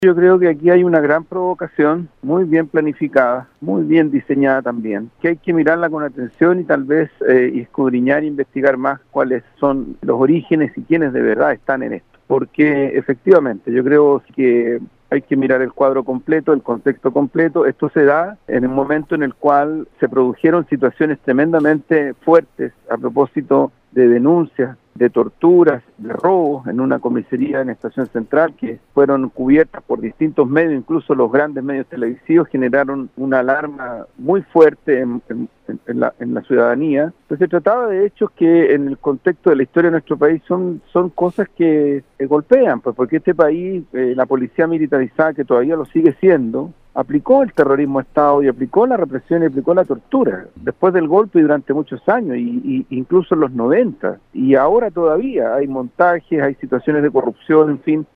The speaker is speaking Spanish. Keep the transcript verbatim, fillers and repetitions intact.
Yo creo que aquí hay una gran provocación, muy bien planificada, muy bien diseñada también, que hay que mirarla con atención y tal vez eh, escudriñar e investigar más cuáles son los orígenes y quiénes de verdad están en esto. Porque efectivamente, yo creo que hay que mirar el cuadro completo, el contexto completo. Esto se da en un momento en el cual se produjeron situaciones tremendamente fuertes a propósito de denuncias, de torturas, de robos en una comisaría en Estación Central que fueron cubiertas por distintos medios, incluso los grandes medios televisivos generaron una alarma muy fuerte en, en, en, la, en la ciudadanía. Pues se trataba de hechos que en el contexto de la historia de nuestro país son, son cosas que eh, golpean, pues porque este país, eh, la policía militarizada, que todavía lo sigue siendo, aplicó el terrorismo a Estado y aplicó la represión y aplicó la tortura después del golpe y durante muchos años, y, y incluso en los noventa, y ahora todavía hay montajes, hay situaciones de corrupción, en fin,